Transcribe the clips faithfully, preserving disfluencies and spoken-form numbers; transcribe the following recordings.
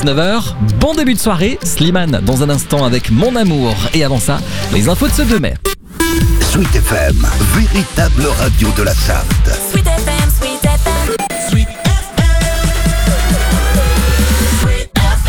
dix-neuf heures, bon début de soirée, Slimane dans un instant avec Mon Amour. Et avant ça, les infos de ce deux mai. Sweet F M, véritable radio de la Sarthe. Sweet F M, Sweet F M, Sweet F M, Sweet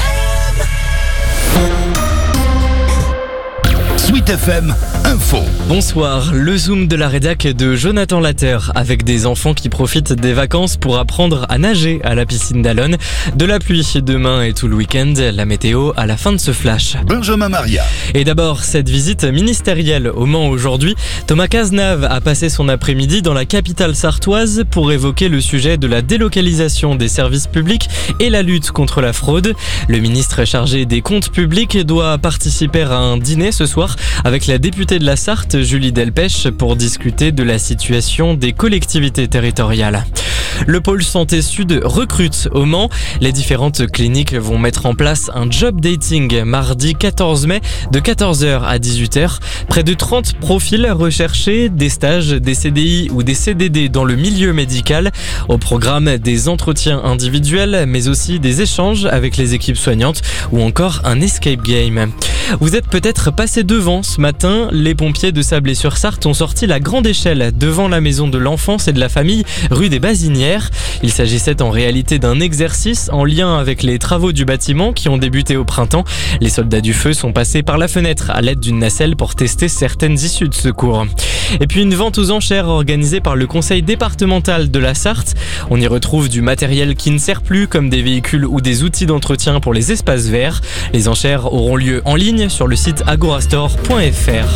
F M. Sweet F M, info. Bonsoir, le zoom de la rédac de Jonathan Latter avec des enfants qui profitent des vacances pour apprendre à nager à la piscine d'Allonne. De la pluie demain et tout le week-end, la météo à la fin de ce flash. Benjamin Maria. Et d'abord, cette visite ministérielle au Mans aujourd'hui. Thomas Cazenave a passé son après-midi dans la capitale sartoise pour évoquer le sujet de la délocalisation des services publics et la lutte contre la fraude. Le ministre chargé des comptes publics doit participer à un dîner ce soir avec la députée de la Sarthe, Julie Delpech, pour discuter de la situation des collectivités territoriales. Le pôle santé sud recrute au Mans. Les différentes cliniques vont mettre en place un job dating mardi quatorze mai de quatorze heures à dix-huit heures. Près de trente profils recherchés, des stages, des C D I ou des C D D dans le milieu médical. Au programme, des entretiens individuels, mais aussi des échanges avec les équipes soignantes ou encore un escape game. Vous êtes peut-être passé devant ce matin. Les pompiers de Sablé-sur-Sarthe ont sorti la grande échelle devant la maison de l'enfance et de la famille, rue des Basinières. Il s'agissait en réalité d'un exercice en lien avec les travaux du bâtiment qui ont débuté au printemps. Les soldats du feu sont passés par la fenêtre à l'aide d'une nacelle pour tester certaines issues de secours. Et puis une vente aux enchères organisée par le conseil départemental de la Sarthe. On y retrouve du matériel qui ne sert plus, comme des véhicules ou des outils d'entretien pour les espaces verts. Les enchères auront lieu en ligne sur le site agorastore point f r.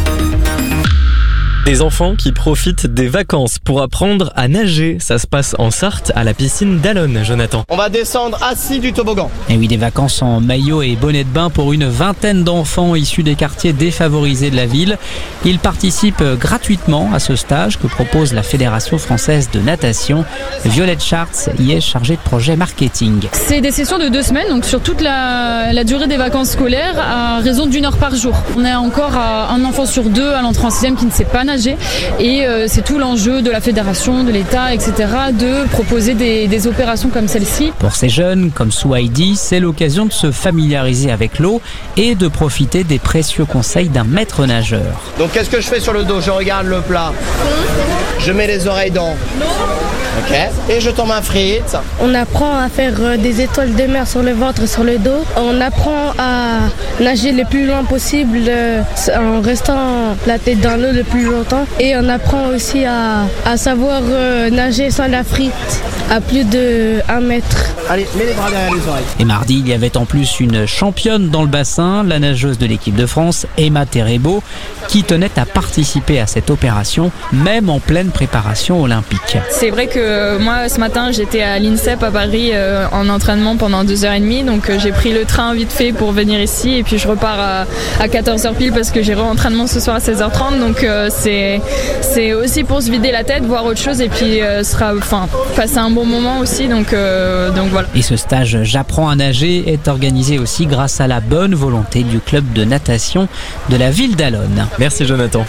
Des enfants qui profitent des vacances pour apprendre à nager. Ça se passe en Sarthe à la piscine d'Allonne, Jonathan. On va descendre assis du toboggan. Et oui, des vacances en maillot et bonnet de bain pour une vingtaine d'enfants issus des quartiers défavorisés de la ville. Ils participent gratuitement à ce stage que propose la Fédération française de natation. Violette Charts y est chargée de projet marketing. C'est des sessions de deux semaines, donc sur toute la, la durée des vacances scolaires, à raison d'une heure par jour. On est encore à un enfant sur deux à l'entrée en sixième qui ne sait pas nager. Et euh, c'est tout l'enjeu de la fédération, de l'État, et cetera de proposer des, des opérations comme celle-ci. Pour ces jeunes, comme Souhaïdi, c'est l'occasion de se familiariser avec l'eau et de profiter des précieux conseils d'un maître nageur. Donc qu'est-ce que je fais sur le dos? Je regarde le plat. Je mets les oreilles dans. Ok. Et je tombe un frite. On apprend à faire des étoiles de mer sur le ventre et sur le dos. On apprend à nager le plus loin possible en restant la tête dans l'eau le plus longtemps. Et on apprend aussi à, à savoir nager sans la frite à plus de un mètre. Allez, mets les bras derrière les oreilles. Et mardi, il y avait en plus une championne dans le bassin, la nageuse de l'équipe de France, Emma Terebo, qui tenait à participer à cette opération, même en pleine préparation olympique. C'est vrai que moi, ce matin, j'étais à l'INSEP à Paris euh, en entraînement pendant deux heures trente, donc euh, j'ai pris le train vite fait pour venir ici et puis je repars à, à quatorze heures pile parce que j'ai re-entraînement ce soir à seize heures trente, donc euh, c'est, c'est aussi pour se vider la tête, voir autre chose et puis euh, sera, enfin, passer un bon moment aussi, donc, euh, donc voilà. Et ce stage J'apprends à nager est organisé aussi grâce à la bonne volonté du club de natation de la ville d'Allonne. Merci Jonathan.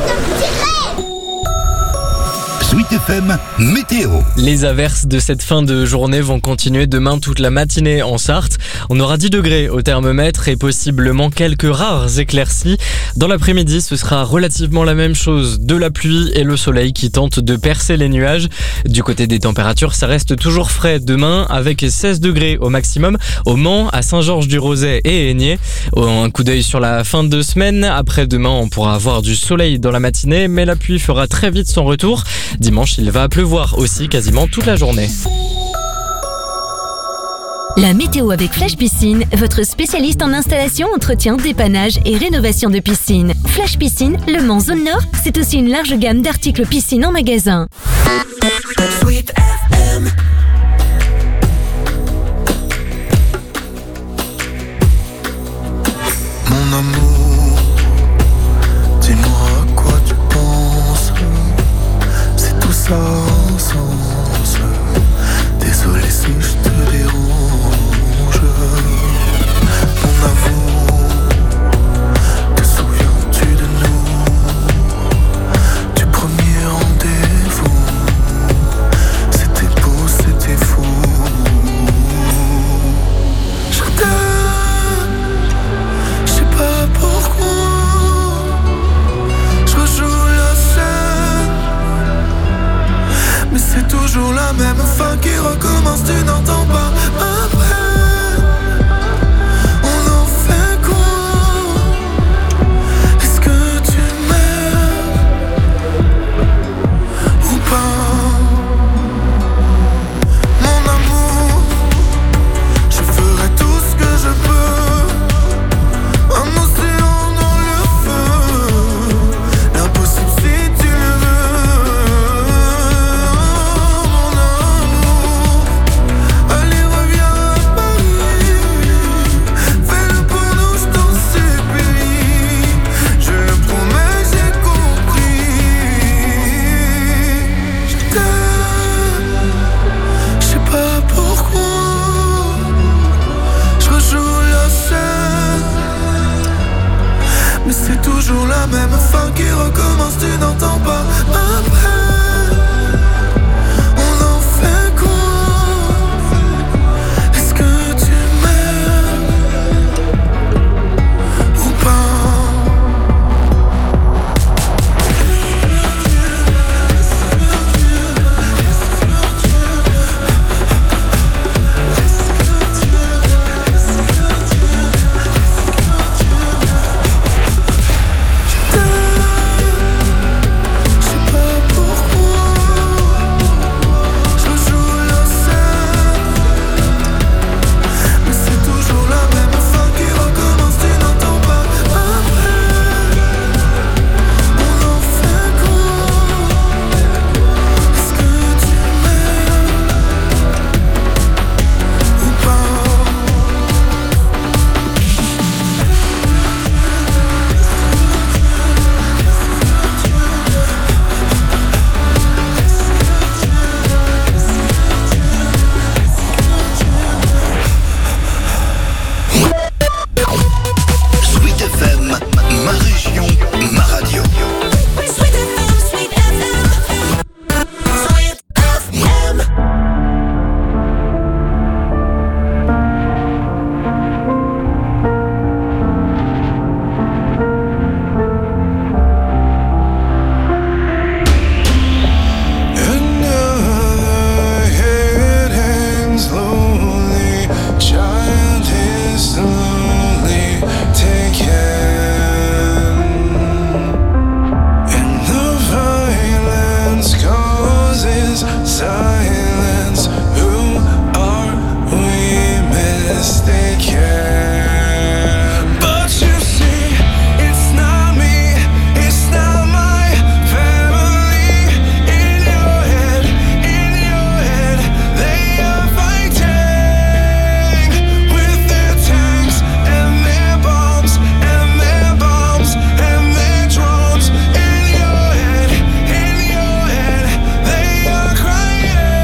Sweet F M, météo. Les averses de cette fin de journée vont continuer demain toute la matinée en Sarthe. On aura dix degrés au thermomètre et possiblement quelques rares éclaircies. Dans l'après-midi, ce sera relativement la même chose. De la pluie et le soleil qui tentent de percer les nuages. Du côté des températures, ça reste toujours frais demain avec seize degrés au maximum au Mans, à Saint-Georges-du-Rosay et Aigné. Un coup d'œil sur la fin de semaine. Après demain, on pourra avoir du soleil dans la matinée, mais la pluie fera très vite son retour. Dimanche, il va pleuvoir aussi quasiment toute la journée. La météo avec Flash Piscine, votre spécialiste en installation, entretien, dépannage et rénovation de piscine. Flash Piscine, Le Mans Zone Nord, c'est aussi une large gamme d'articles piscine en magasin. Sweet F M. Mon amour, dis-moi à quoi tu penses. C'est tout ça sans sens. Désolé si je te dérange. Mon amour, te souviens-tu de nous? Du premier rendez-vous. C'était beau, c'était fou. Je c'est toujours la même fin qui recommence, tu n'entends pas après. On en fait quoi? Est-ce que tu m'aimes ou pas? Mon amour, je ferai tout ce que je peux. Un océan dans le feu, l'impossible si tu le veux. Mon amour, allez reviens à Paris, fais-le pour nous, je t'en supplie. Je le promets, j'ai compris. Je t'aime, je sais pas pourquoi. Je rejoue la scène, mais c'est toujours la même fin qui recommence, tu n'entends pas après. On en fait quoi? Est-ce que tu m'aimes ou pas? Je sais pas pourquoi. Je rejoue la scène, mais c'est toujours la même fin qui recommence, tu n'entends pas après. On en fait quoi? Est-ce que tu m'aimes ou pas? Sweet F M, ma région, ma radio. Another head hangs slowly, child is slowly taken, and the violence causes silence. Who are we mistaken? But you see, it's not me, it's not my family. In your head, in your head, they are fighting with their tanks and their bombs and their bombs and their drones. In your head, in your head, they are crying.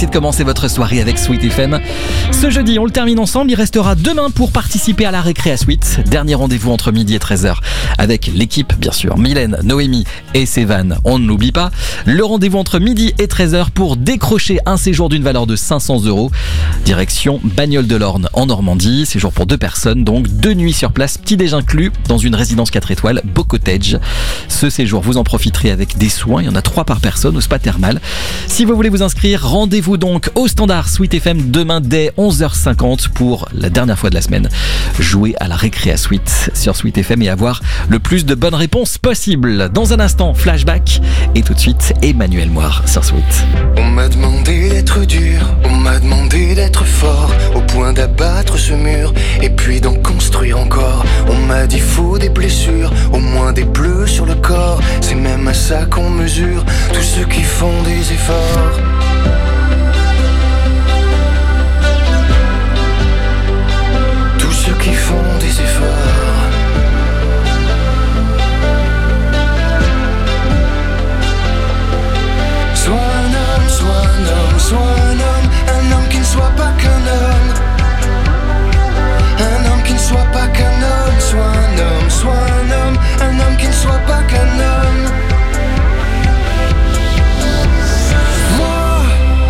Merci de commencer votre soirée avec Sweet F M. Ce jeudi, on le termine ensemble. Il restera demain pour participer à la récré à Sweet. Dernier rendez-vous entre midi et treize heures avec l'équipe, bien sûr. Mylène, Noémie et Sévan, on ne l'oublie pas. Le rendez-vous entre midi et treize heures pour décrocher un séjour d'une valeur de cinq cents euros. Direction Bagnoles de l'Orne en Normandie. Séjour pour deux personnes, donc deux nuits sur place, petit déj inclus dans une résidence quatre étoiles, Beau Cottage. Ce séjour, vous en profiterez avec des soins. Il y en a trois par personne au spa thermal. Si vous voulez vous inscrire, rendez-vous donc au standard Sweet F M demain dès onze heures cinquante pour la dernière fois de la semaine. Jouer à la récré à Sweet sur Sweet F M et avoir le plus de bonnes réponses possibles. Dans un instant, flashback et tout de suite, Emmanuel Moire sur Sweet. On m'a demandé d'être dur, on m'a demandé d'être fort, au point d'abattre ce mur et puis d'en construire encore. On m'a dit faut des blessures, au moins des bleus sur le corps. C'est même à ça qu'on mesure tous ceux qui font des efforts. Tous ceux qui font des efforts. Sois un homme, sois un homme, sois un homme, un homme qui ne soit pas qu'un homme. Un homme qui ne soit pas qu'un homme, sois un homme, sois un homme, un homme qui ne soit pas qu'un homme. Moi,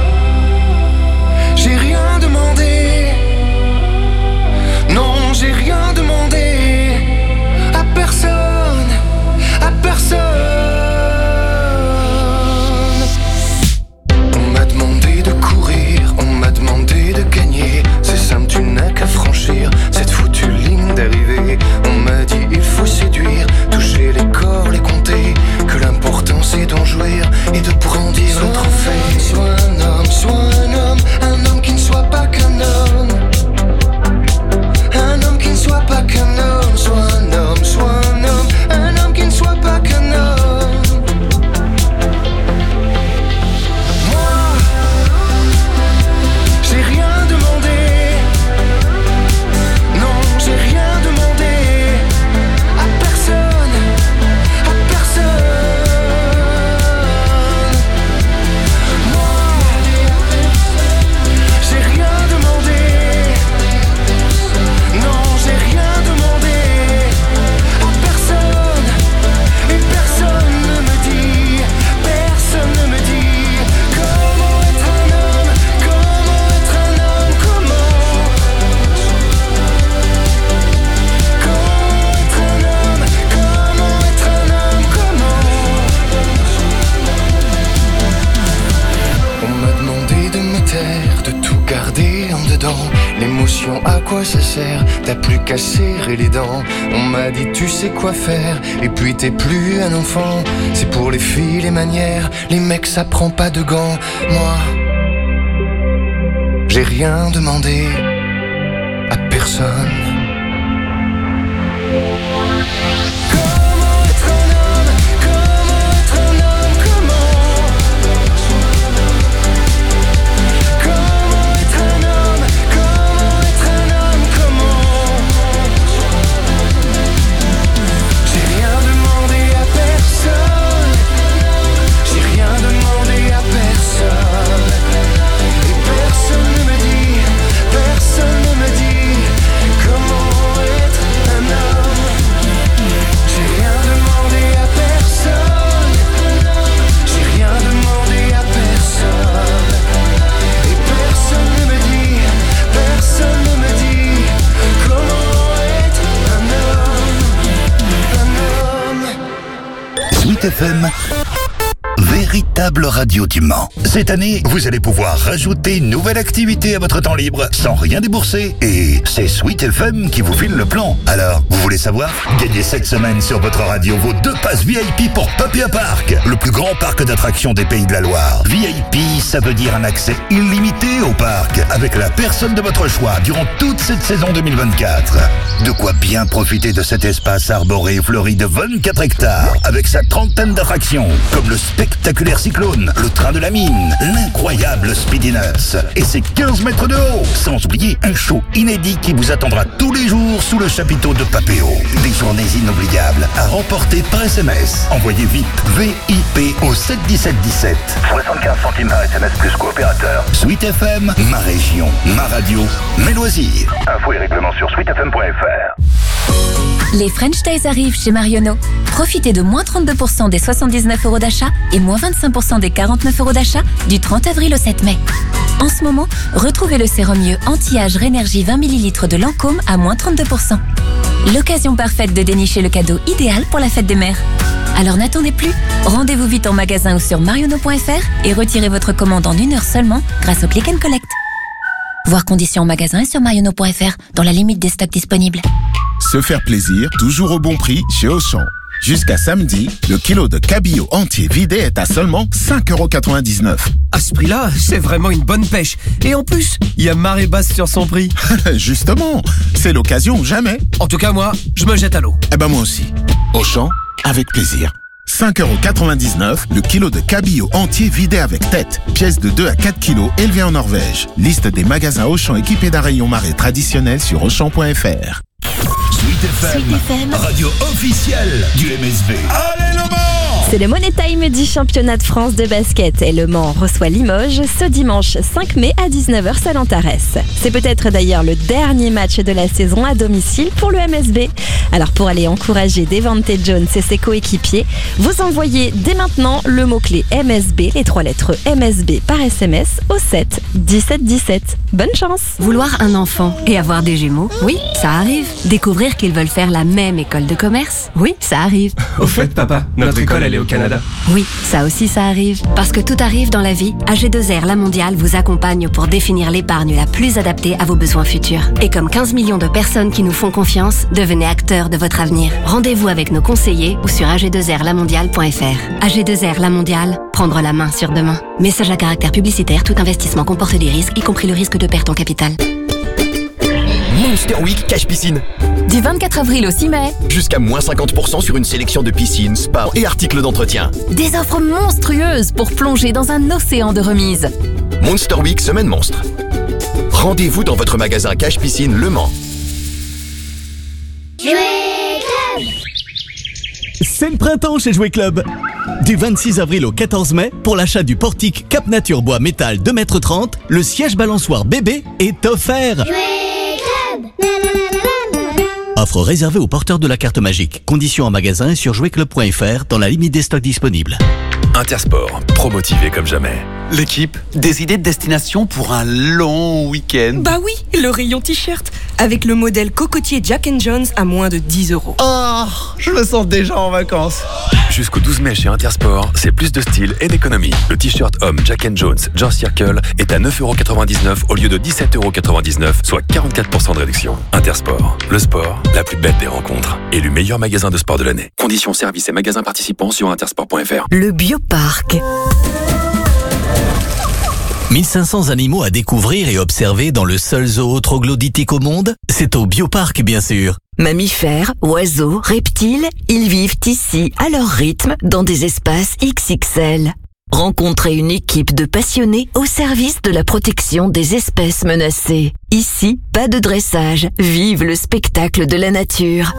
j'ai rien demandé. Non, j'ai rien demandé à personne, à personne. On m'a demandé de courir, on m'a demandé de gagner. C'est simple, tu n'as qu'à franchir cette foutue ligne d'arrivée. On m'a dit il faut séduire, toucher les corps, les compter. Que l'important c'est d'en jouir et de brandir le trophée. Sois un homme, sois un homme, un homme qui ne soit pas qu'un homme. Un homme qui ne soit pas qu'un homme, sois un homme, sois un homme, un homme qui ne soit pas qu'un homme. Moi, j'ai rien demandé. Non, j'ai rien demandé à personne, à personne. Moi, j'ai rien demandé. Non, j'ai rien demandé à personne. Et personne ne me dit, personne ne me dit comment être un homme, comment être un homme, comment. Comment être un homme, comment être un homme, comment. On m'a demandé de me taire, de tout garder en dedans. L'émotion, à quoi ça sert? T'as plus qu'à serrer les dents. On m'a dit tu sais quoi faire, et puis t'es plus un enfant. C'est pour les filles les manières, les mecs ça prend pas de gants. Moi, j'ai rien demandé à personne. Comment être un homme, comment être un homme, comment. Comment être un homme, comment être un homme, comment. J'ai rien demandé à personne. J'ai rien demandé à personne. Et personne ne me dit, personne ne me dit comment être un homme. J'ai rien demandé à personne. J'ai rien demandé à personne. Et personne ne me dit, personne ne me dit comment être un homme. Un homme. Sweet F M, véritable radio du Mans. Cette année, vous allez pouvoir rajouter une nouvelle activité à votre temps libre sans rien débourser. Et c'est Sweet F M qui vous file le plan. Alors, vous voulez savoir? Gagnez cette semaine sur votre radio vos deux passes V I P pour Papia Park, le plus grand parc d'attractions des Pays de la Loire. V I P, ça veut dire un accès illimité au parc, avec la personne de votre choix durant toute cette saison deux mille vingt-quatre. De quoi bien profiter de cet espace arboré et fleuri de vingt-quatre hectares, avec sa trentaine d'attractions, comme le spectacle spectaculaire cyclone, le train de la mine, l'incroyable Speedy Nuts et ses quinze mètres de haut. Sans oublier un show inédit qui vous attendra tous les jours sous le chapiteau de Papéo. Des journées inoubliables à remporter par S M S. Envoyez vite V I P au sept dix-sept dix-sept. soixante-quinze centimes par S M S plus coopérateur. Sweet F M, ma région, ma radio, mes loisirs. Infos et règlements sur sweet f m point f r. Les French Days arrivent chez Marionneau. Profitez de moins trente-deux pour cent des soixante-dix-neuf euros d'achat et moins vingt-cinq pour cent des quarante-neuf euros d'achat du trente avril au sept mai. En ce moment, retrouvez le sérum mieux anti-âge Rénergie vingt millilitres de Lancôme à moins trente-deux pour cent. L'occasion parfaite de dénicher le cadeau idéal pour la fête des mères. Alors n'attendez plus, rendez-vous vite en magasin ou sur marionneau point f r et retirez votre commande en une heure seulement grâce au Click and Collect. Voir conditions en magasin et sur marionneau point f r dans la limite des stocks disponibles. Se faire plaisir, toujours au bon prix chez Auchan. Jusqu'à samedi, le kilo de cabillaud entier vidé est à seulement cinq euros quatre-vingt-dix-neuf. À ce prix-là, c'est vraiment une bonne pêche. Et en plus, il y a marée basse sur son prix. Justement, c'est l'occasion ou jamais. En tout cas, moi, je me jette à l'eau. Eh ben moi aussi. Auchan, avec plaisir. cinq euros quatre-vingt-dix-neuf, le kilo de cabillaud entier vidé avec tête. Pièce de deux à quatre kilos élevée en Norvège. Liste des magasins Auchan équipés d'un rayon marée traditionnel sur auchan point f r. Sweet F M, Sweet F M, radio officielle du M S B. Allez le Mans! C'est le Money Time du championnat de France de basket et Le Mans reçoit Limoges ce dimanche cinq mai à dix-neuf heures salle Antares. C'est peut-être d'ailleurs le dernier match de la saison à domicile pour le M S B. Alors pour aller encourager Devante Jones et ses coéquipiers, vous envoyez dès maintenant le mot-clé M S B, les trois lettres M S B par S M S au sept dix-sept dix-sept. Bonne chance! Vouloir un enfant et avoir des jumeaux, oui, ça arrive. Découvrir qu'ils veulent faire la même école de commerce, oui, ça arrive. Au fait, papa, notre école, elle est au Canada. Oui, ça aussi, ça arrive. Parce que tout arrive dans la vie, A G deux R La Mondiale vous accompagne pour définir l'épargne la plus adaptée à vos besoins futurs. Et comme quinze millions de personnes qui nous font confiance, devenez acteurs de votre avenir. Rendez-vous avec nos conseillers ou sur a g deux r la mondiale point f r. A G deux R La Mondiale, prendre la main sur demain. Message à caractère publicitaire, tout investissement comporte des risques, y compris le risque de perte en capital. Monster Week Cash Piscine. Du vingt-quatre avril au six mai, Jusqu'à moins cinquante pour cent sur une sélection de piscines, spas et articles d'entretien. des offres monstrueuses pour plonger dans un océan de remises. Monster Week Semaine Monstre. Rendez-vous dans votre magasin Cash Piscine Le Mans. C'est le printemps chez Jouet Club. Du vingt-six avril au quatorze mai, pour l'achat du portique Cap Nature Bois Métal deux mètres trente, le siège balançoire bébé est offert. Offre réservée aux porteurs de la carte magique. Conditions en magasin et sur jouet club point f r dans la limite des stocks disponibles. Intersport, pro-motivé comme jamais. L'équipe, des idées de destination pour un long week-end. Bah oui, le rayon t-shirt, avec le modèle cocotier Jack and Jones à moins de dix euros. Oh, je me sens déjà en vacances. Jusqu'au douze mai chez Intersport, c'est plus de style et d'économie. Le t-shirt homme Jack and Jones George Circle est à neuf euros quatre-vingt-dix-neuf au lieu de dix-sept euros quatre-vingt-dix-neuf, soit quarante-quatre pour cent de réduction. Intersport, le sport, la plus belle des rencontres. Élu meilleur magasin de sport de l'année. Conditions, services et magasins participants sur intersport point f r. Le Bioparc. mille cinq cents animaux à découvrir et observer dans le seul zoo troglodytique au monde, c'est au Bioparc bien sûr. Mammifères, oiseaux, reptiles, ils vivent ici à leur rythme dans des espaces X X L. Rencontrez une équipe de passionnés au service de la protection des espèces menacées. Ici, pas de dressage, vive le spectacle de la nature.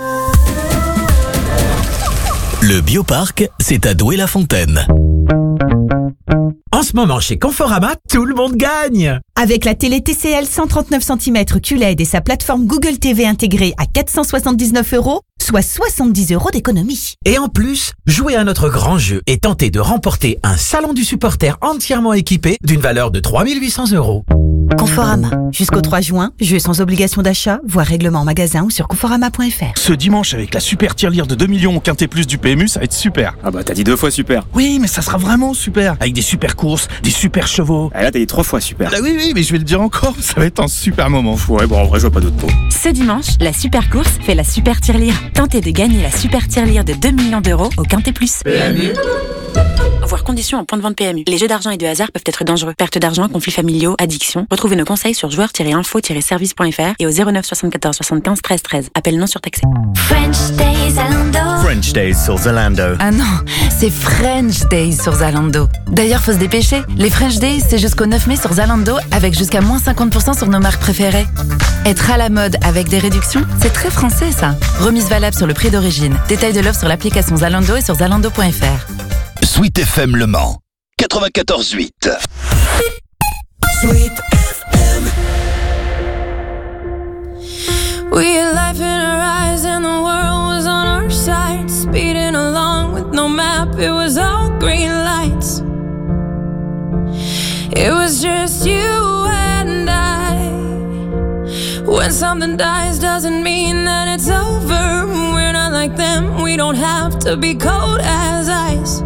Le Bioparc, c'est à Douai-la-Fontaine. En ce moment, chez Conforama, tout le monde gagne! Avec la télé T C L cent trente-neuf centimètres Q L E D et sa plateforme Google T V intégrée à quatre cent soixante-dix-neuf euros, soit soixante-dix euros d'économie. Et en plus, jouez à notre grand jeu et tentez de remporter un salon du supporter entièrement équipé d'une valeur de trois mille huit cents euros. Conforama. Jusqu'au trois juin, jeu sans obligation d'achat, voire règlement en magasin ou sur conforama point f r. Ce dimanche, avec la super tirelire de deux millions au Quintet Plus du P M U, ça va être super. Ah bah t'as dit deux fois super. Oui, mais ça sera vraiment super. Avec des super courses, des super chevaux. Ah là t'as dit trois fois super. Ah oui, oui, mais je vais le dire encore, ça va être un super moment. Ouais, bon en vrai je vois pas d'autres mots. Ce dimanche, la super course fait la super tirelire. Tentez de gagner la super tirelire de deux millions d'euros au Quintet Plus. P M U Voir conditions en point de vente P M U. Les jeux d'argent et de hasard peuvent être dangereux. Perte d'argent, conflits familiaux, addiction. Retrouvez nos conseils sur joueurs tiret info tiret service point f r et au zéro neuf soixante-quatorze soixante-quinze treize treize. Appel non surtaxé. French Days Zalando. French Days sur Zalando. Ah non, c'est French Days sur Zalando. D'ailleurs, faut se dépêcher. Les French Days, c'est jusqu'au neuf mai sur Zalando avec jusqu'à moins cinquante pour cent sur nos marques préférées. Être à la mode avec des réductions, c'est très français ça. Remise valable sur le prix d'origine. Détail de l'offre sur l'application Zalando et sur zalando point f r. Sweet F M Le Mans, quatre-vingt-quatorze huit. Sweet F M. We had life in our eyes and the world was on our side. Speeding along with no map, it was all green lights. It was just you and I. When something dies doesn't mean that it's over. We're not like them, we don't have to be cold as ice.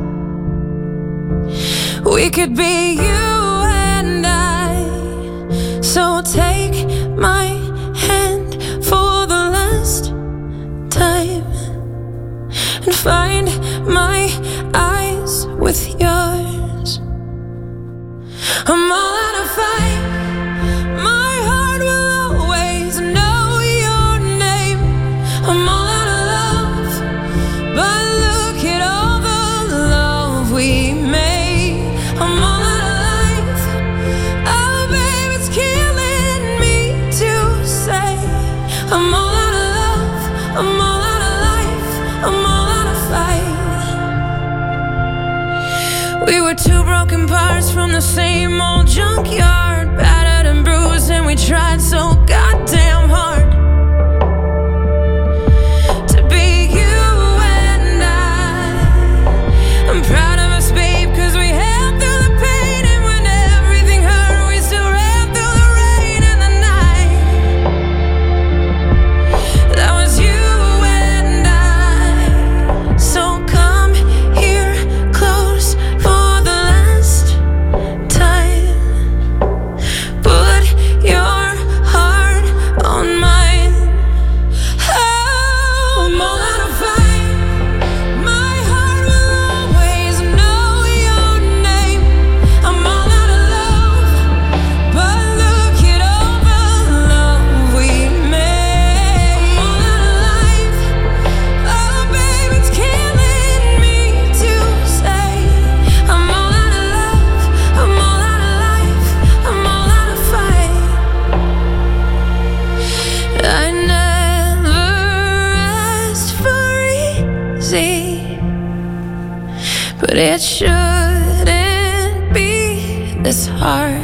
We could be you and I. So take my hand for the last time and find my eyes with yours. I'm all out of fight. My heart will always know your name. I'm all out of love, but look at all the love we made. I'm all out of life. Oh, babe, it's killing me to say. I'm all out of love. I'm all out of life. I'm all out of fight. We were two broken parts from the same old junkyard, battered and bruised, and we tried so goddamn hard to be you and I. I'm proud of us, babe, cause we held through the pain, and when everything hurt, we still ran through the rain and the night. That was you and I. So come here close for the last time. Put your heart on mine. Oh, I'm all out of fight. My heart will always know your name. I'm all out of love, but look at all the love we made. I'm all out of life. Oh, babe, it's killing me to say. I'm all out of love. I'm all out of life. I'm all out of fight. I never asked for easy, but it shouldn't be this hard.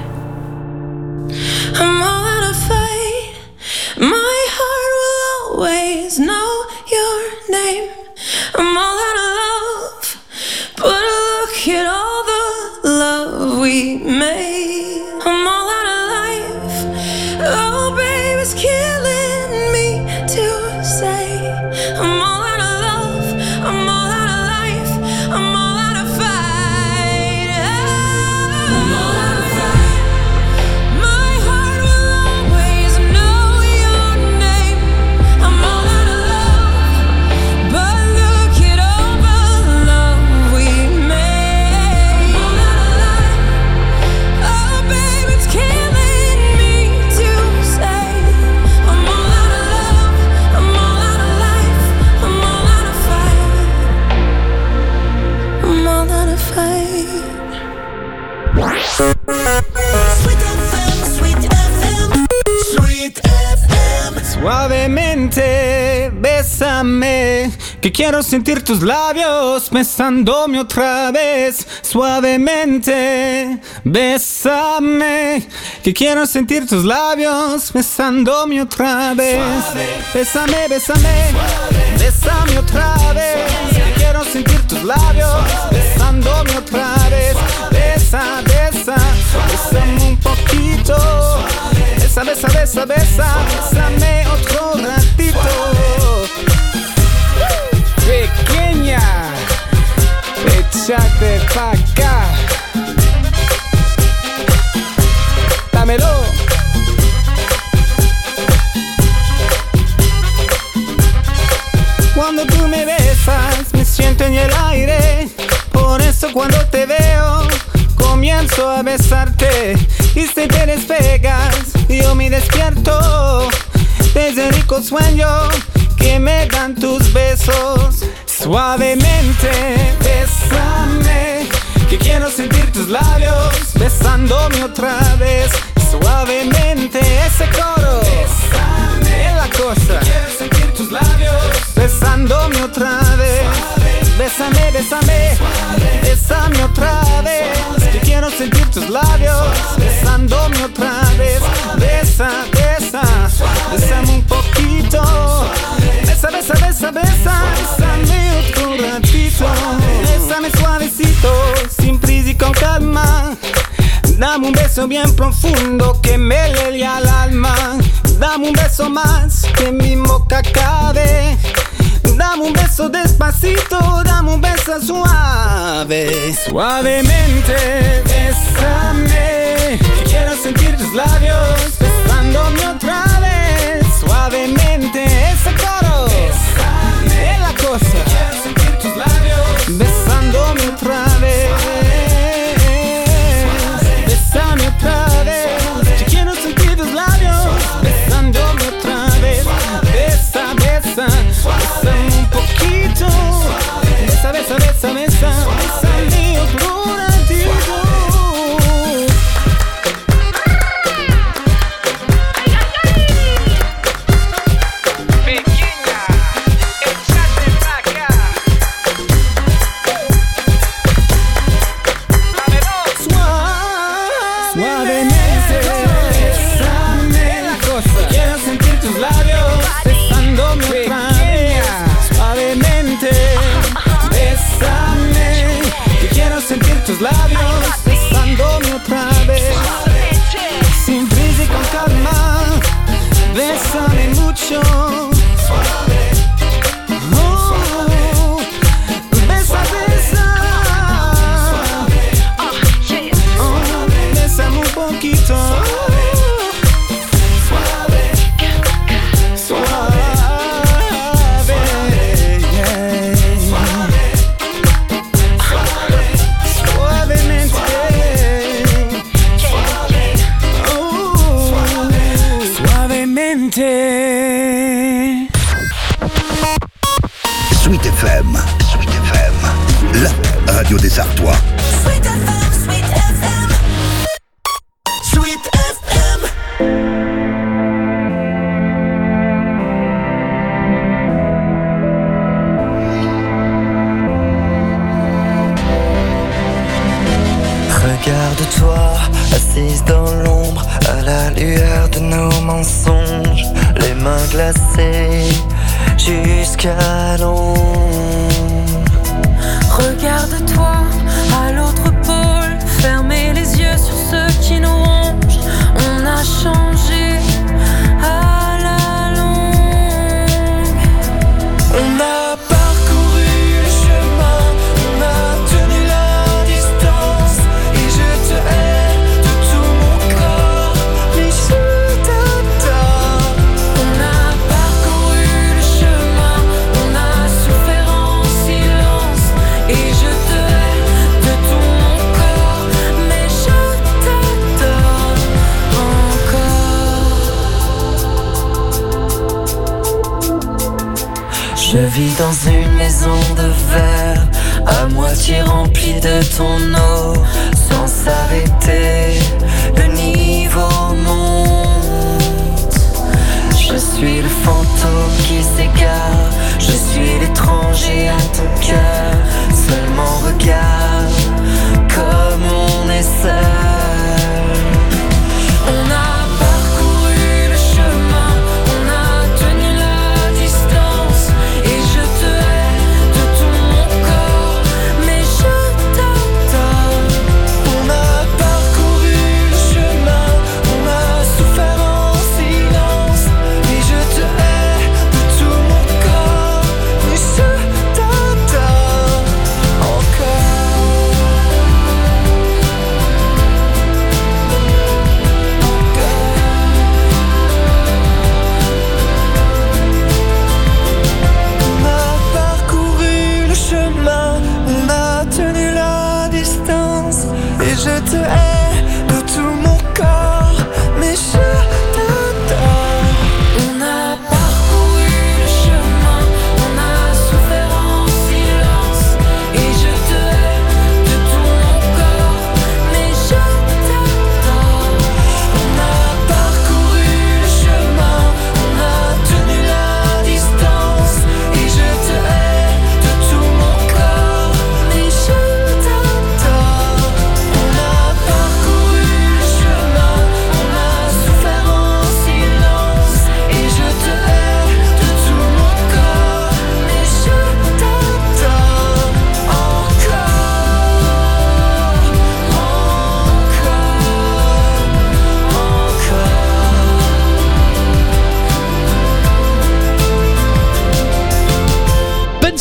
I'm all out of fight. My heart will always know your name. I'm all out of love, but look at all the love we made. I'm all out of life. Oh, babe, it's killing me to say. I'm all out of love. I'm all out of life. I'm all out of fight. I'm all out of fight. My heart will always know your name. I'm all out of love, but look at all the love we made. I'm all out of life. Oh, babe, it's killing me to say. I'm all out of love. I'm all out of life. I'm all out of fight. I'm all out of fight. Sweet F M, Sweet F M, Sweet F M. Suavemente, bésame, que quiero sentir tus labios besándome otra vez. Suavemente, bésame, que quiero sentir tus labios besándome otra vez. Bésame, bésame, bésame otra vez, que quiero sentir tus labios besándome otra vez. Besa, besa, bésame un poquito. Besa, besa, besa, besa, bésame otro ratito. Pequeña, échate pa' acá. Dámelo. Cuando tú me besas, me siento en el aire. Por eso eso cuando te veo, comienzo a besarte y se te despegas, yo me despierto desde el rico sueño que me dan tus besos. Suavemente, bésame, que quiero sentir tus labios besándome otra vez. Suavemente, ese coro, bésame, es la cosa, que quiero sentir tus labios besándome otra vez. Bésame, bésame, bésame otra vez, que quiero sentir tus labios besándome otra vez. Besa, besa, bésame un poquito. Besa, besa, besa, besa, bésame otro ratito. Bésame suavecito, sin prisa y con calma. Dame un beso bien profundo que me lele al alma. Dame un beso más que mi boca cabe. Dame un beso despacito, dame un beso suave. Suavemente, bésame, que quiero sentir tus labios besándome otra vez. Suavemente, ese coro, bésame, es la cosa, que quiero sentir tus labios besándome otra vez. Bésame otra vez, que quiero sentir tus labios besándome otra vez. Besa, besa, bésame un poquito. Besa, besa, besa, besa, bésame otro ratito. Suavemente, bésame la cosa, quiero sentir tus labios besándome otra vez. Suavemente, bésame, que quiero sentir tus labios besándome otra vez. Sin prisa y con calma, bésame mucho. Oh, besa, besa. Oh, bésame un poquito. Suave, suave, yeah. Suavemente, oh, suavemente. Sweet F M, Sweet F M, la radio des Artois. Sweet F M, Sweet F M. Sweet F M. Regarde-toi, assise dans l'ombre, à la lueur de nos mensonges, les mains glacées jusqu'à l'ombre. Regarde-toi à l'autre pôle, fermez les yeux sur ceux qui nous rongent. On a changé à la longue. On a parcouru le chemin, on a tenu la distance, et je te hais de tout mon corps, mais je t'adore. On a parcouru le chemin, on a souffert en silence, et je te hais de tout mon corps, mais je t'adore encore. Je vis dans une maison de verre, à moitié remplie de ton eau, sans s'arrêter, le niveau monte. Je suis le fantôme qui s'égare, je suis l'étranger à ton cœur. Seulement regarde comme on est seul. On a parcouru le chemin, on a tenu la distance, et je te hais de tout mon corps, mais je t'adore. On a parcouru le chemin, on a souffert en silence, et je te hais de tout mon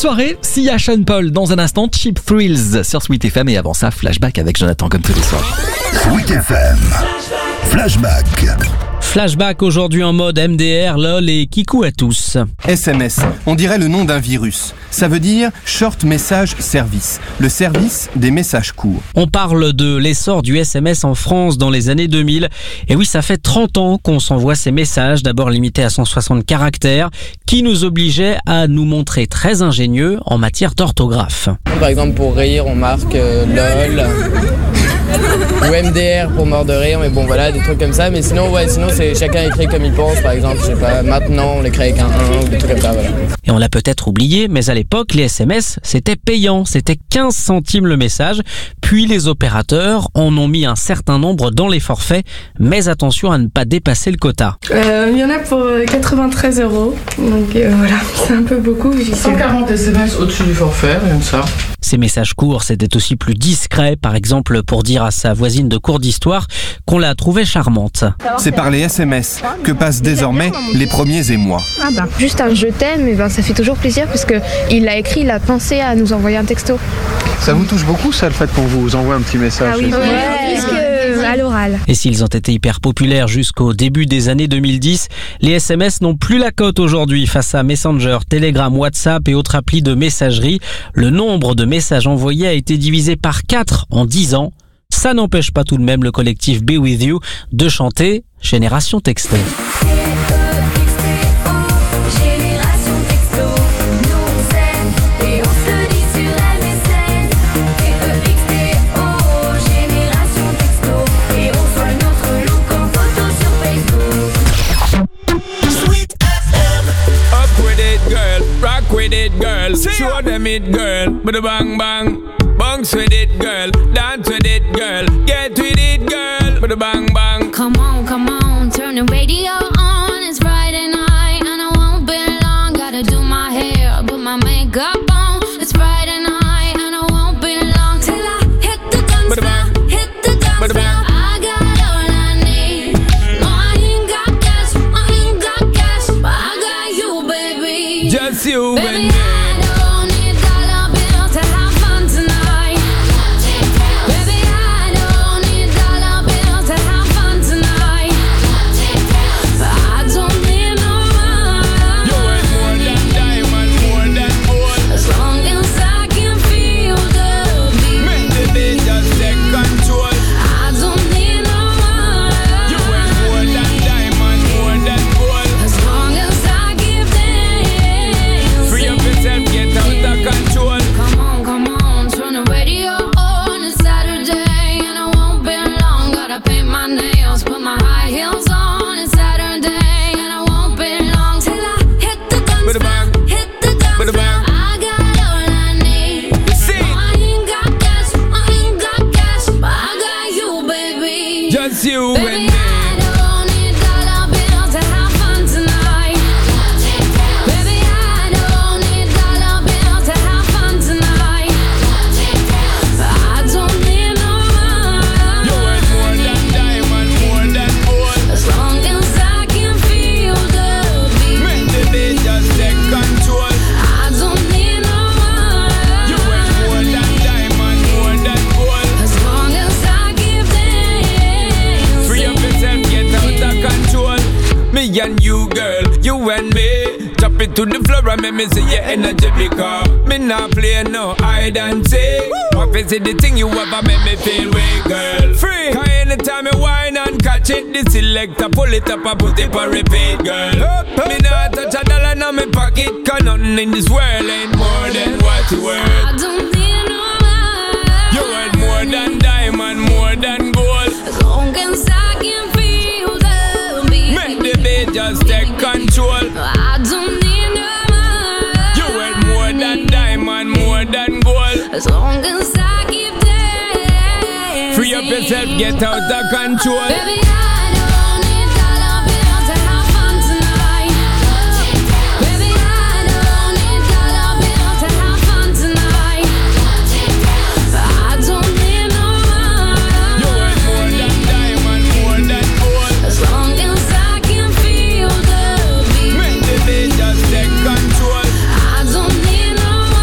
soirée, Sia, Sean Paul. Dans un instant, Cheap Thrills sur Sweet F M. Et avant ça, Flashback avec Jonathan comme tous les soirs. Sweet F M. Flashback. Flashback aujourd'hui en mode M D R, lol et kikou à tous. S M S, on dirait le nom d'un virus. Ça veut dire Short Message Service, le service des messages courts. On parle de l'essor du S M S en France dans les années deux mille. Et oui, ça fait trente ans qu'on s'envoie ces messages, d'abord limités à cent soixante caractères, qui nous obligeaient à nous montrer très ingénieux en matière d'orthographe. Par exemple, pour rire, on marque euh, LOL. Ou M D R pour mort de rire, mais bon voilà, des trucs comme ça. Mais sinon, ouais, sinon c'est chacun écrit comme il pense. Par exemple, je sais pas, maintenant on l'écrit avec un un ou des trucs comme ça, voilà. Et on l'a peut-être oublié, mais à l'époque, les S M S, c'était payant. C'était quinze centimes le message. Puis les opérateurs en ont mis un certain nombre dans les forfaits. Mais attention à ne pas dépasser le quota. Euh, il y en a pour quatre-vingt-treize euros. Donc euh, voilà, c'est un peu beaucoup. cent quarante S M S au-dessus du forfait, rien que ça. Ces messages courts, c'était aussi plus discret, par exemple pour dire à sa voisine de cours d'histoire qu'on la trouvait charmante. C'est par les S M S que passent désormais les premiers émois. Ah bah. Juste un je t'aime, et ben ça fait toujours plaisir parce que il a écrit, il a pensé à nous envoyer un texto. Ça vous touche beaucoup ça, le fait qu'on vous envoie un petit message? Ah oui, ouais, plus que à l'oral. Et s'ils ont été hyper populaires jusqu'au début des années deux mille dix, les S M S n'ont plus la cote aujourd'hui face à Messenger, Telegram, WhatsApp et autres applis de messagerie. Le nombre de messages envoyés a été divisé par quatre en dix ans. Ça n'empêche pas tout de même le collectif Be With You de chanter Génération Texto. With it, girl. Show them it, girl. With a bang bang. Bounce with it, girl. Dance with it, girl. Get with it, girl. With a bang bang. Come on, come on. Turn the radio on. It's Friday night and I won't be long. Gotta do my hair, put my makeup on. It's Friday night and I won't be long till I hit the dance floor. Hit the dance floor. I got all I need. No, I ain't got cash. I ain't got cash, but I got you, baby. Just you. Baby, I don't need dollar bills to have fun tonight. Baby, I don't need dollar bills to have fun tonight. I don't need no money. You want more than diamond, more than gold. As long as I can feel the beat. Make the beat just take control. I don't need no money. You want more than diamond, more than gold. As long as I give them. Free up yourself, get out of control. Come on, come on, turn the radio on. It's Saturday and I won't be long. Gotta paint my nails, put my high heels on. It's Saturday and I won't be long till I hit the dance floor. Hit the dance floor. I got all I need. No, I ain't got cash, I ain't got cash, but I got you, baby. Just you and Baby, me. I don't need dollar bills to have fun tonight. Baby, I don't need dollar bills to have fun tonight. I don't need no money. You want more than diamond, more than gold. As long as I can feel the beat. Make the beat just take control. I don't need no money. You want more than diamond, more than gold. As long as I give them. Free up yourself, get out of control. Me and you, girl, you and me. Drop it to the floor and make me see your energy because me not play no hide and seek. What is it the thing you ever make me feel way, girl? Free. Cause anytime you whine and catch it, the selector pull it up and put it for repeat, girl. Me not touch a dollar in my pocket, cause nothing in this world ain't more than what you worth. I don't need no money. You worth more than diamond, more than gold. As long as I can feel the beat. Make the beat just take control. I don't need no money. You worth more than diamond, more than gold. As long as I keep dancing. Free up yourself, get out of control. Baby, I don't need dollar bills to have fun tonight. Baby, I don't need dollar bills to have fun tonight. I don't need no money. You worth more than diamond, more than gold. As long as I can feel the beat. Make the beat just take control. I don't need no money.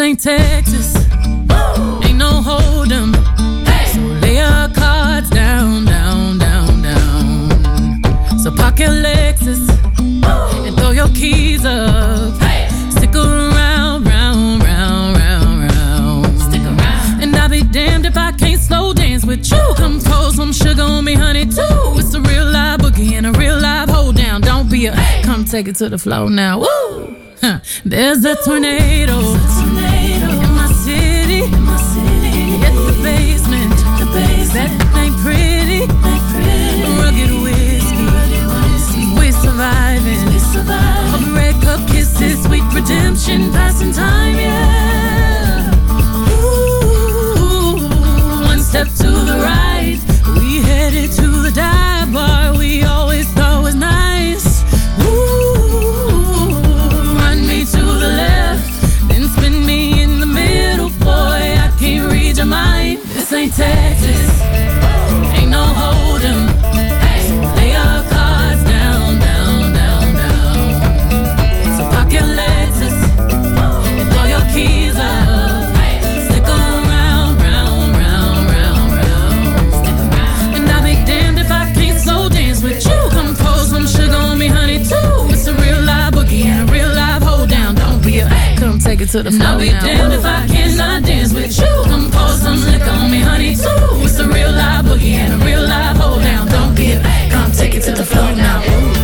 ain't Texas. Ain't no hold 'em. So lay your cards down, down, down, down. So park your Lexus and throw your keys up. Stick around, round, round, round, round. Stick around. And I'll be damned if I can't slow dance with you. Come pour some sugar on me, honey, too. It's a real live boogie and a real live hold down. Don't be a come take it to the floor now. Woo! Huh. There's a tornado, in my city, in my city. At the basement, the basement. That ain't pretty, ain't pretty. Rugged whiskey, we surviving. We surviving. Red cup kisses, sweet redemption, passing time, yeah. Ooh, one step to the right, we headed to the dive bar we always thought was nice. Ooh, run me to the left, then spin me in the middle, boy. I can't read your mind. This ain't Texas, ain't no hold 'em. So lay your cards down, down, down, down. So park your Lexus and throw your keys up. Stick around, round, round, round, round. And I'll be damned if I can't slow dance with you. Come pour some sugar on me, honey, too. It's a real live boogie and a real live hold down. Don't be a come take it to the floor. I'll be damned if I cannot dance with you. Come pour some liquor on me, honey, too. It's a real live boogie and a real live hold down. Don't be a come take it to the floor now.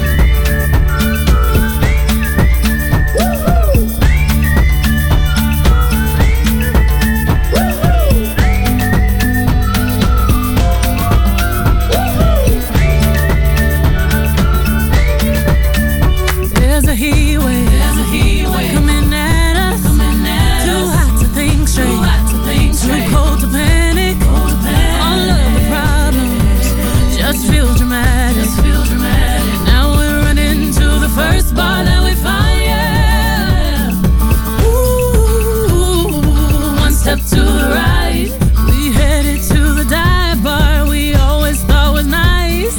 There's a heat wave, there's a heat wave coming at us, coming at too us. Hot to think straight, too hot to think straight, too cold to panic, cold to panic. All of the problems just feel dramatic, just feel dramatic. Now we're running to the first bar that we find, yeah. Ooh, one step to the right, we headed to the dive bar we always thought was nice.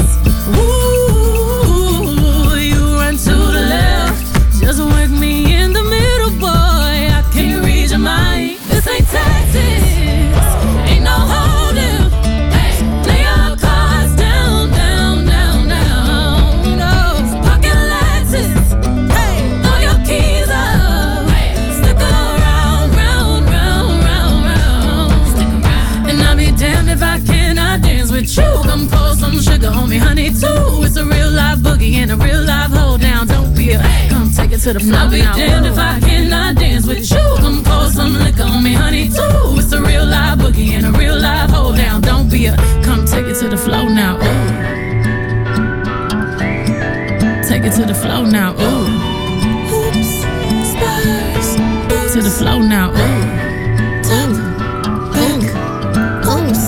Ooh, you run to the left, just work me in the middle, boy. I can't read your mind. This ain't Texas, ain't no holding. Lay your cards down, down, down, down. No, pocket Lexus, throw your keys up. Stick around, round, round, round, round. And I'll be damned if I cannot dance with you. Come pour some sugar on me, honey, too. It's a real live boogie and a real live hold down. Don't be a come take it to the floor. I'll be damned if I cannot dance with you. Come pour some liquor on me, honey, too. It's a real live boogie and a real live hold down. Don't be a come take it to the floor now. Ooh. Take it to the floor now. Ooh. Hoops, spurs, boots to the floor now. Ooh. Top, back, oops.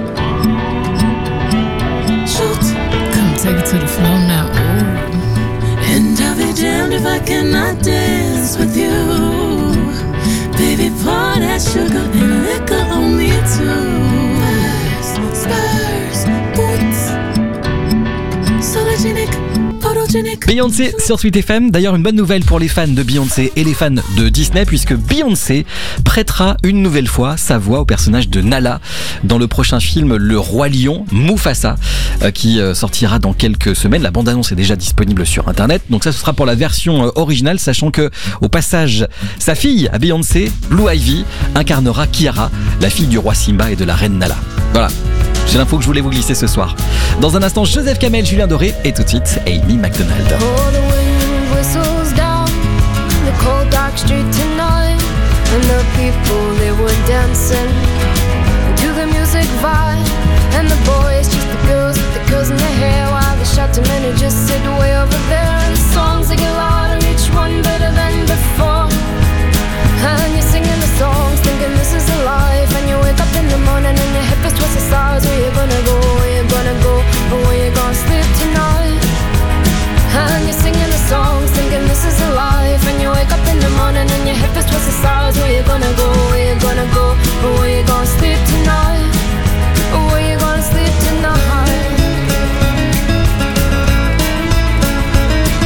Shoot, come take it to the floor now. Ooh. And I'll be damned if I cannot dance with you. Baby, pour that sugar and liquor on me too. Spurs, boots, sologenic, photogenic. Beyoncé sur Sweet F M. D'ailleurs, une bonne nouvelle pour les fans de Beyoncé et les fans de Disney, puisque Beyoncé prêtera une nouvelle fois sa voix au personnage de Nala dans le prochain film Le Roi Lion, Mufasa, euh, qui euh, sortira dans quelques semaines. La bande-annonce est déjà disponible sur Internet. Donc ça, ce sera pour la version euh, originale, sachant que au passage, sa fille à Beyoncé, Blue Ivy, incarnera Kiara, la fille du roi Simba et de la reine Nala. Voilà. J'ai l'info que je voulais vous glisser ce soir. Dans un instant, Joseph Kamel, Julien Doré et tout de suite, Amy McDonald. Oh, the wind whistles down the cold dark street tonight, and the people they were dancing to the music vibe, and the boys just the girls with the girls in their hair, while the shouting men who just sit way over there. And the songs they get louder, each one better than before, and you're singing the songs thinking this is a life, and you wake up in the morning and your hip is twisted sides. Where you gonna go, where you gonna go, or where you gonna sleep tonight? And you're singing the songs thinking this is a life, and you wake up in the morning and your hip is twisted sides. Where you gonna go, where you gonna go, or where you gonna sleep tonight, or where you gonna sleep tonight?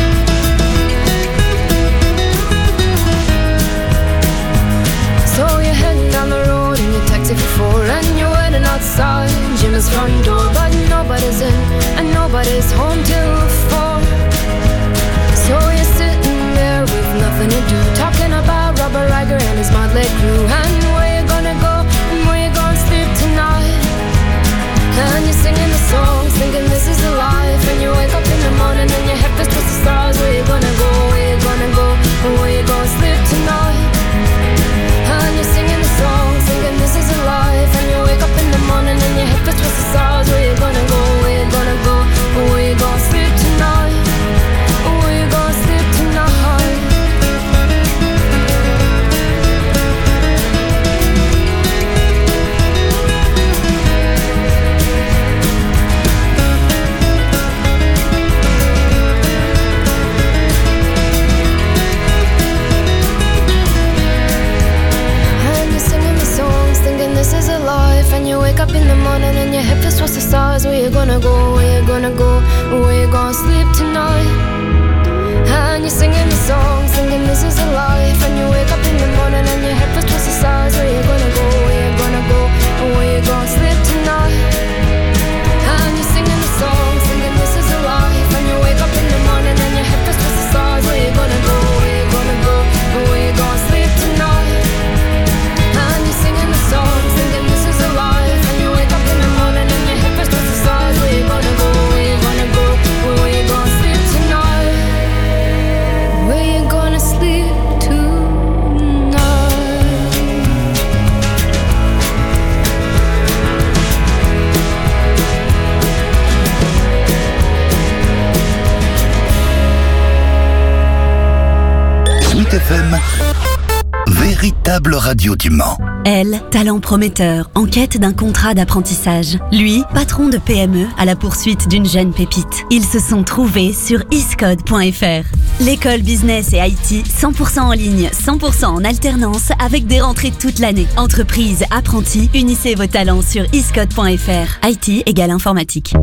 And you're singing the song, singing this is a life. And you wake up in the morning and your head feels twice the size. Where you gonna go, where you gonna go, and where you gonna sleep tonight. And you're singing the song, singing this is a life. And you wake up in the morning and your head feels twice the size. Where you gonna go, where you gonna go, and where you gonna sleep tonight. And you're singing the song, singing this is a life. And you wake up in the morning and your head feels twice the size. Where you gonna go, where you gonna go, and where you gonna sleep tonight. Where you gonna sleep tonight. Sweet F M, véritable radio du Mans. Elle, talent prometteur, en quête d'un contrat d'apprentissage. Lui, patron de P M E à la poursuite d'une jeune pépite. Ils se sont trouvés sur iscode point f r. L'école business et I T, cent pour cent en ligne, cent pour cent en alternance, avec des rentrées toute l'année. Entreprise, apprentis, unissez vos talents sur iscode point f r. I T égale informatique.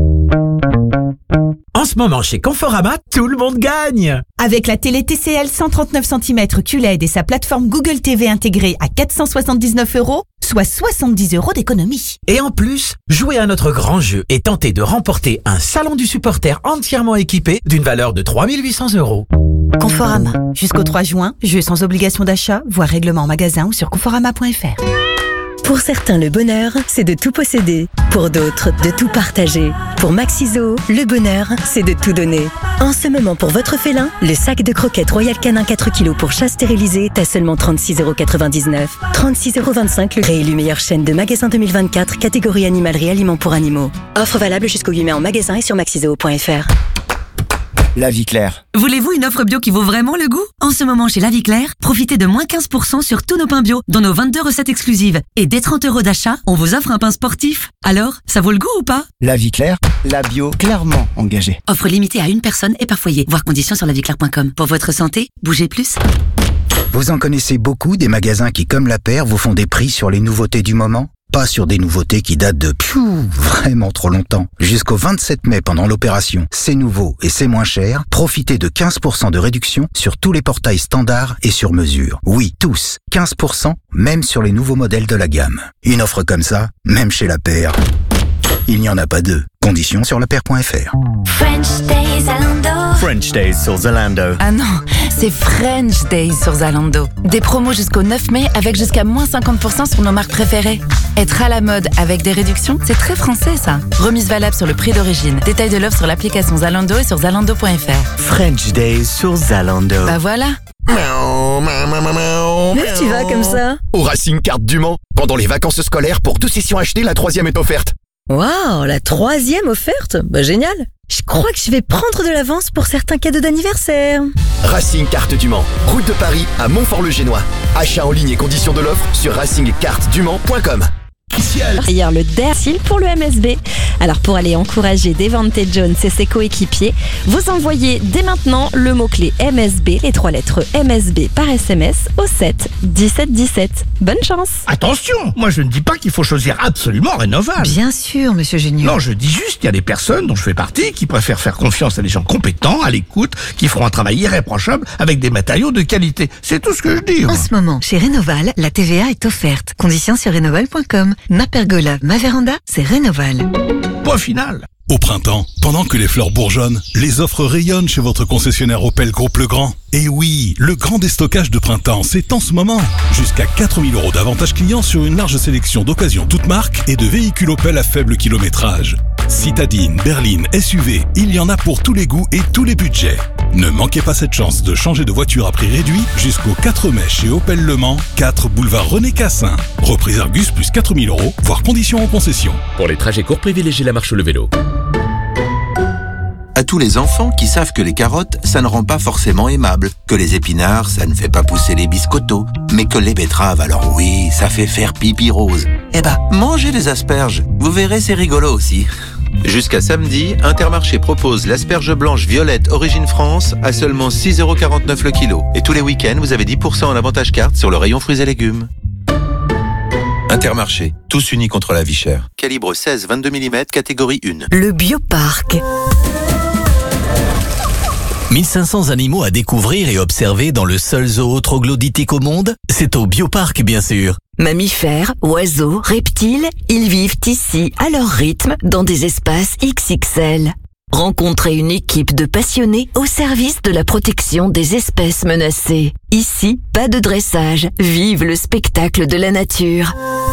En ce moment, chez Conforama, tout le monde gagne! Avec la télé T C L cent trente-neuf centimètres Q L E D et sa plateforme Google T V intégrée à quatre cent soixante-dix-neuf euros, soit soixante-dix euros d'économie. Et en plus, jouez à notre grand jeu et tentez de remporter un salon du supporter entièrement équipé d'une valeur de trois mille huit cents euros. Conforama. Jusqu'au trois juin, jeu sans obligation d'achat, voire règlement en magasin ou sur conforama point f r. Pour certains, le bonheur, c'est de tout posséder. Pour d'autres, de tout partager. Pour Maxiso, le bonheur, c'est de tout donner. En ce moment, pour votre félin, le sac de croquettes Royal Canin quatre kilos pour chat stérilisé est à seulement trente-six euros quatre-vingt-dix-neuf. trente-six euros vingt-cinq, le réélu meilleure chaîne de magasins deux mille vingt-quatre, catégorie animalerie aliments pour animaux. Offre valable jusqu'au huit mai en magasin et sur maxiso point f r. La Vie Claire. Voulez-vous une offre bio qui vaut vraiment le goût? En ce moment chez La Vie Claire, profitez de moins quinze pour cent sur tous nos pains bio, dont nos vingt-deux recettes exclusives. Et dès trente euros d'achat, on vous offre un pain sportif. Alors, ça vaut le goût ou pas? La Vie Claire, la bio clairement engagée. Offre limitée à une personne et par foyer. Voir conditions sur la vie claire point com. Pour votre santé, bougez plus. Vous en connaissez beaucoup des magasins qui, comme La Paire, vous font des prix sur les nouveautés du moment? Pas sur des nouveautés qui datent de piou, vraiment trop longtemps. Jusqu'au vingt-sept mai, pendant l'opération C'est nouveau et c'est moins cher, profitez de quinze pour cent de réduction sur tous les portails standards et sur mesure. Oui, tous. quinze pour cent, même sur les nouveaux modèles de la gamme. Une offre comme ça, même chez La Paire, il n'y en a pas deux. Conditions sur la paire point f r. French Days Zalando. French Days sur Zalando. Ah non, c'est French Days sur Zalando. Des promos jusqu'au neuf mai avec jusqu'à moins cinquante pour cent sur nos marques préférées. Être à la mode avec des réductions, c'est très français ça. Remise valable sur le prix d'origine. Détail de l'offre sur l'application Zalando et sur zalando point f r. French Days sur Zalando. Bah voilà. Où tu vas comme ça? Au Racing Carte du Mans. Pendant les vacances scolaires, pour toutes sessions achetées, la troisième est offerte. Waouh, la troisième offerte? Bah génial. Je crois que je vais prendre de l'avance pour certains cadeaux d'anniversaire. Racing Carte du Mans, route de Paris à Montfort-le-Génois. Achat en ligne et conditions de l'offre sur racing carte du mans point com. Hier, le dernier pour le M S B. Alors pour aller encourager Devante Jones et ses coéquipiers, vous envoyez dès maintenant le mot-clé M S B, les trois lettres M S B par S M S au sept dix-sept dix-sept. Bonne chance. Attention, moi je ne dis pas qu'il faut choisir absolument Rénoval. Bien sûr, monsieur Junior. Non, je dis juste qu'il y a des personnes dont je fais partie qui préfèrent faire confiance à des gens compétents, à l'écoute, qui feront un travail irréprochable avec des matériaux de qualité. C'est tout ce que je dis. En ce moment, chez Rénoval, la T V A est offerte. Conditions sur rénoval point com. Ma pergola, ma véranda, c'est Rénoval. Point final. Au printemps, pendant que les fleurs bourgeonnent, les offres rayonnent chez votre concessionnaire Opel Groupe Legrand. Et oui, le grand déstockage de printemps, c'est en ce moment. Jusqu'à quatre mille euros d'avantages clients sur une large sélection d'occasions toutes marques et de véhicules Opel à faible kilométrage. Citadine, berline, S U V, il y en a pour tous les goûts et tous les budgets. Ne manquez pas cette chance de changer de voiture à prix réduit jusqu'au quatre mai chez Opel Le Mans, quatre boulevard René Cassin. Reprise Argus plus quatre mille euros, voire conditions en concession. Pour les trajets courts, privilégiez la marche ou le vélo. À tous les enfants qui savent que les carottes, ça ne rend pas forcément aimable, que les épinards, ça ne fait pas pousser les biscottos, mais que les betteraves, alors oui, ça fait faire pipi rose. Eh ben, mangez des asperges, vous verrez, c'est rigolo aussi. Jusqu'à samedi, Intermarché propose l'asperge blanche violette Origine France à seulement six euros quarante-neuf le kilo. Et tous les week-ends, vous avez dix pour cent en avantage carte sur le rayon fruits et légumes. Intermarché, tous unis contre la vie chère. Calibre seize vingt-deux millimètres, catégorie un. Le Bioparc. mille cinq cents animaux à découvrir et observer dans le seul zoo troglodytique au monde? C'est au Bioparc, bien sûr. Mammifères, oiseaux, reptiles, ils vivent ici à leur rythme dans des espaces X X L. Rencontrez une équipe de passionnés au service de la protection des espèces menacées. Ici, pas de dressage, vive le spectacle de la nature.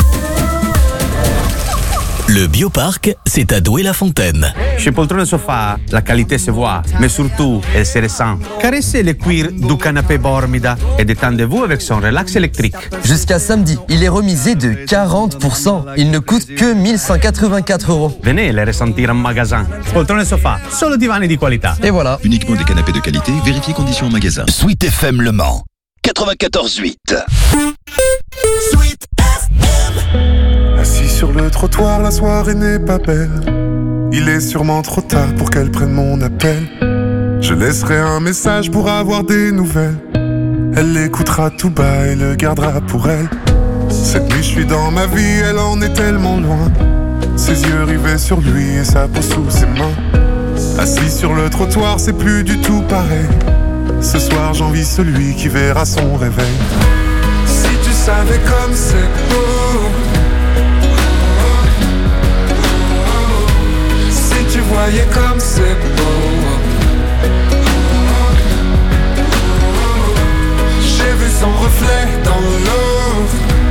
Le Bioparc, c'est à Douai-la-Fontaine. Chez Poltrone Sofa, la qualité se voit, mais surtout, elle se ressent. Caressez le cuir du canapé Bormida et détendez-vous avec son relax électrique. Jusqu'à samedi, il est remisé de quarante pour cent. Il ne coûte que mille cent quatre-vingt-quatre euros. Venez les ressentir en magasin. Poltrone Sofa, solo divani di qualità. Et voilà. Uniquement des canapés de qualité, vérifiez conditions en magasin. Sweet F M Le Mans, quatre-vingt-quatorze huit. Sweet F M. Assis sur le trottoir, la soirée n'est pas belle. Il est sûrement trop tard pour qu'elle prenne mon appel. Je laisserai un message pour avoir des nouvelles. Elle l'écoutera tout bas et le gardera pour elle. Cette nuit je suis dans ma vie, elle en est tellement loin. Ses yeux rivés sur lui et sa peau sous ses mains. Assis sur le trottoir, c'est plus du tout pareil. Ce soir j'envie celui qui verra son réveil. Si tu savais comme c'est beau. Tu voyais comme c'est beau. J'ai vu son reflet dans l'eau.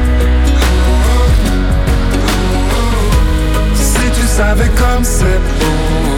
Si tu savais comme c'est beau.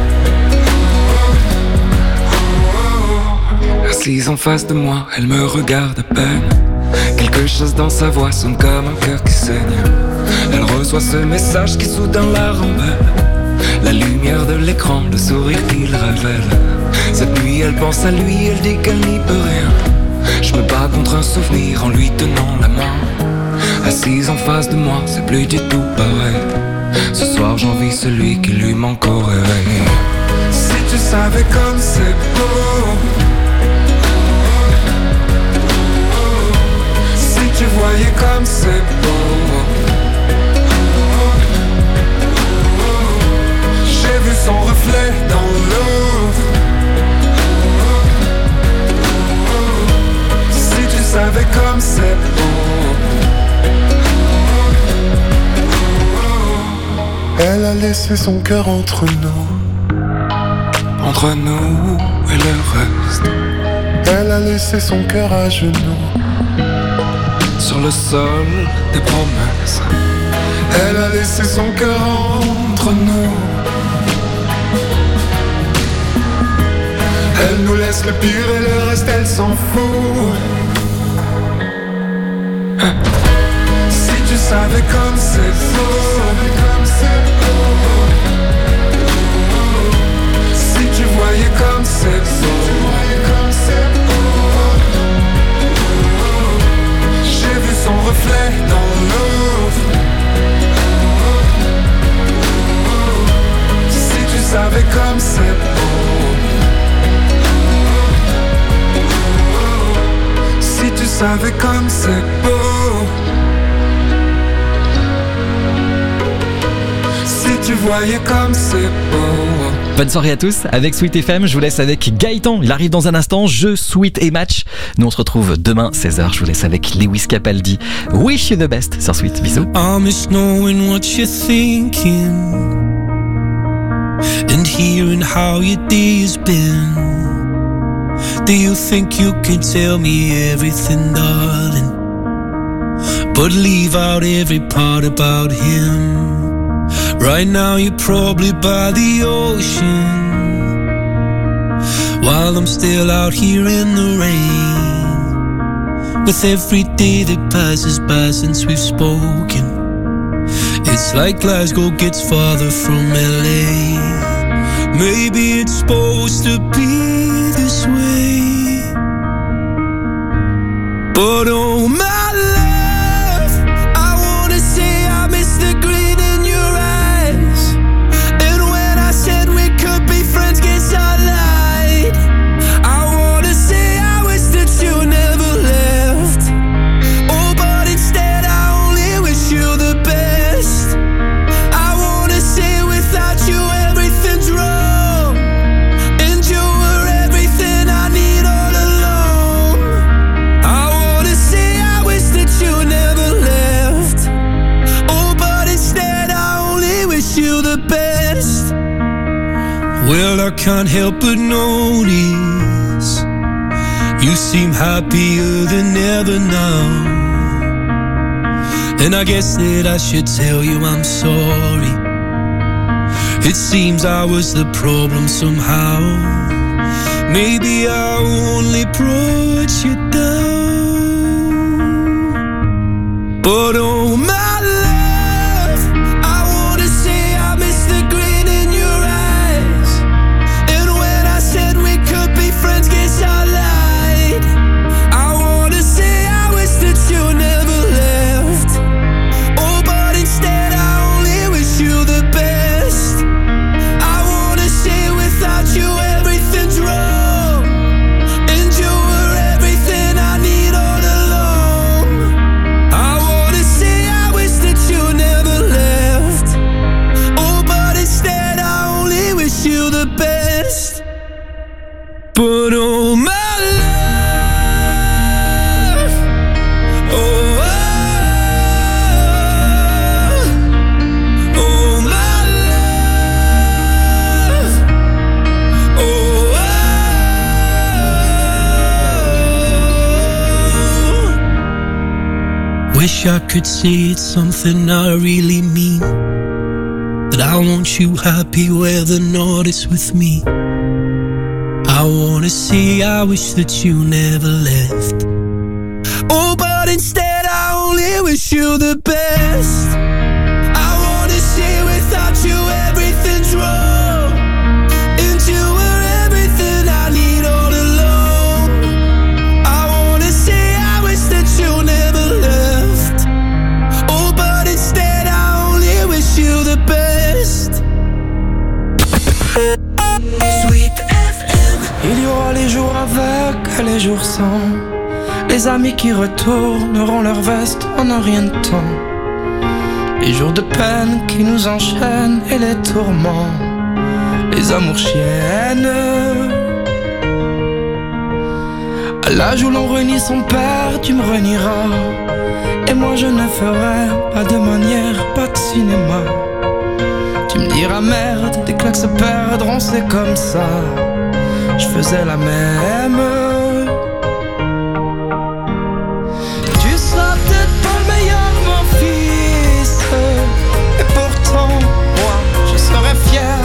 Assise en face de moi, elle me regarde à peine. Quelque chose dans sa voix sonne comme un cœur qui saigne. Elle reçoit ce message qui soudain la rembelle. La lumière de l'écran, le sourire qu'il révèle. Cette nuit elle pense à lui, elle dit qu'elle n'y peut rien. Je me bats contre un souvenir en lui tenant la main. Assise en face de moi, c'est plus du tout pareil. Ce soir j'envie celui qui lui manque au réveil. Si tu savais comme c'est beau. Si tu voyais comme c'est beau. J'ai vu son reflet dans l'eau. Si tu savais comme c'est beau. Elle a laissé son cœur entre nous. Entre nous et le reste. Elle a laissé son cœur à genoux. Sur le sol des promesses. Elle a laissé son cœur entre nous. Elle nous laisse le pire et le reste elle s'en fout. Si tu savais comme c'est beau. Si tu voyais comme c'est beau. J'ai vu son reflet dans l'eau. Si tu savais comme c'est beau. Si tu savais comme c'est beau. Si tu voyais comme c'est beau. Bonne soirée à tous avec Sweet F M. Je vous laisse avec Gaëtan. Il arrive dans un instant. Jeu, Sweet et match. Nous on se retrouve demain seize heures. Je vous laisse avec Lewis Capaldi. Wish you the best sur Sweet. Bisous. I miss knowing what you're thinking and hearing how your day's been. Do you think you can tell me everything, darling, but leave out every part about him? Right now you're probably by the ocean, while I'm still out here in the rain. With every day that passes by since we've spoken, it's like Glasgow gets farther from L A. Maybe it's supposed to be this way, but oh my love, I wanna say I miss the green in your eyes. And when I said we could be friends, guess I lied. I wanna say I wish that you never left. Oh, but instead I only wish you the best. I wanna say without you everything's wrong, and you were everything can't help but notice you seem happier than ever now. And I guess that I should tell you I'm sorry. It seems I was the problem somehow. Maybe I only brought you down. But oh my love, I wanna say I miss the grin in your eyes. And when I said we could be friends, guess I lied. I wanna say I wish that you never left. Oh, but instead I only wish you the best. I wanna say without you everything's wrong, and you were everything I need all along. I wanna say I wish that you never left. Oh, but instead I only wish you the best. But oh my love, oh, oh, oh my love, oh, oh. Wish I could say it's something I really mean, that I want you happy whether or not it's with me. I wanna say I wish that you never left. Oh, but instead I only wish you the best. I wanna say without you everything's wrong, and you were everything I need all along. I wanna say I wish that you never left. Oh, but instead I only wish you the best. Sweet F M. Il y aura les jours avec et les jours sans, les amis qui retourneront leur veste en un rien de temps, les jours de peine qui nous enchaînent et les tourments, les amours chiennes. À l'âge où l'on renie son père, tu me renieras, et moi je ne ferai pas de manière, pas de cinéma. Tu me diras merde, des claques se perdront, c'est comme ça. Je faisais la même. Tu seras peut-être pas le meilleur, mon fils, et pourtant, moi, je serais fier.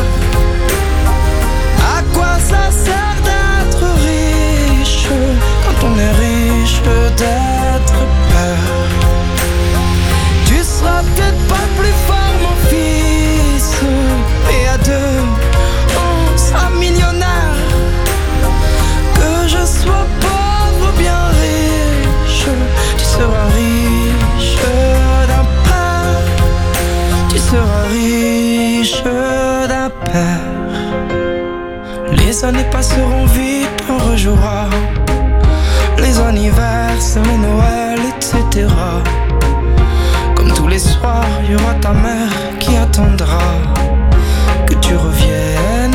À quoi ça sert d'être riche quand on est riche d'être père? Tu seras peut-être pas plus fort, mon fils, et à deux, on sera millionnaire. Que je sois pauvre ou bien riche, tu seras riche d'un père. Tu seras riche d'un père. Les années passeront vite, on rejouera les anniversaires, les Noëls, et cetera. Comme tous les soirs, il y aura ta mère qui attendra que tu reviennes.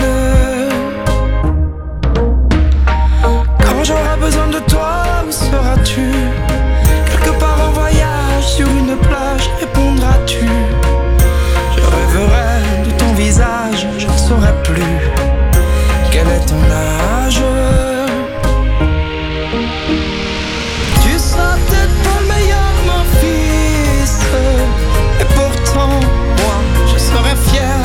Quand j'aurai besoin de toi, où seras-tu? Quelque part en voyage, sur une plage, répondras-tu? Je rêverai de ton visage, je ne saurai plus quel est ton âge. Tu seras peut-être pas le meilleur, mon fils, et pourtant, moi, je serai fier.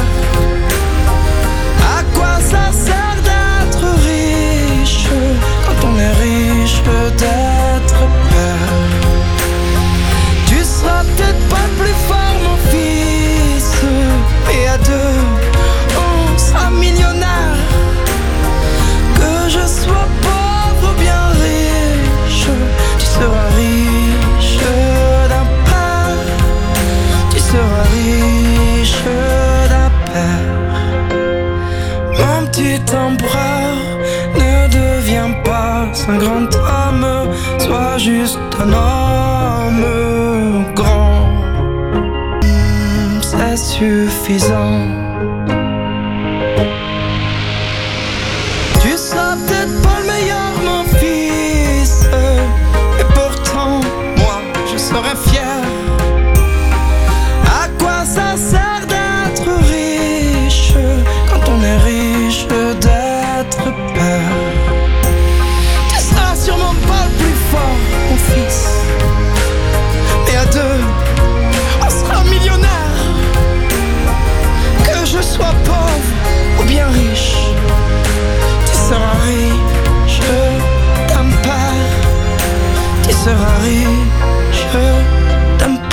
À quoi ça sert d'être riche quand on est riche d'être père? Tu seras peut-être pas plus fort, mon fils, et à deux, on sera millionnaire. Que je sois pauvre ou bien riche, tu seras riche d'un père. Tu seras riche d'un père. Mon petit empereur, ne deviens pas un grand homme, sois juste un homme grand. C'est suffisant.